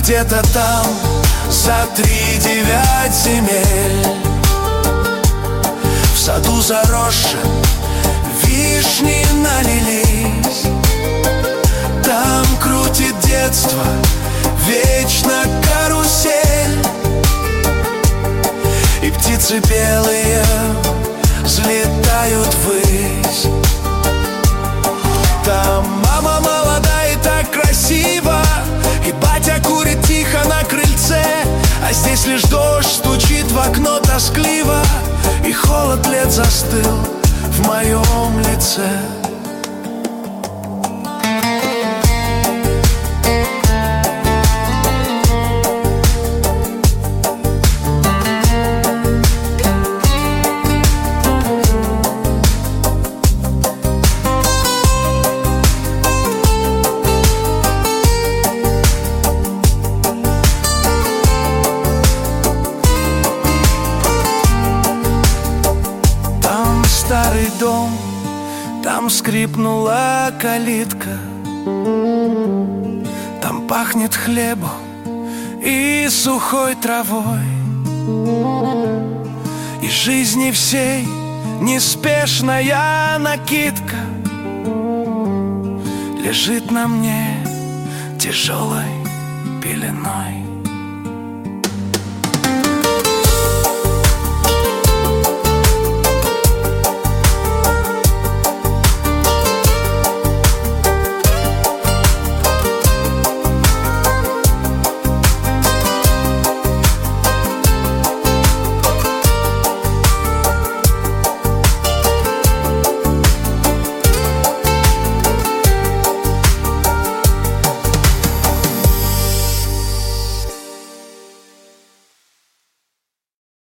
где-то там, за 3-9 земель, в саду заросшем вишни налились. Там крутит детство вечно карусель, и птицы белые взлетают ввысь. Там мама молодая и так красиво, и батя курит тихо на крыльце, а здесь лишь дождь стучит в окно тоскливо, и холод лет застыл в моем лице. Старый дом, там скрипнула калитка, там пахнет хлебом и сухой травой, и жизни всей неспешная накидка лежит на мне тяжелой пеленой.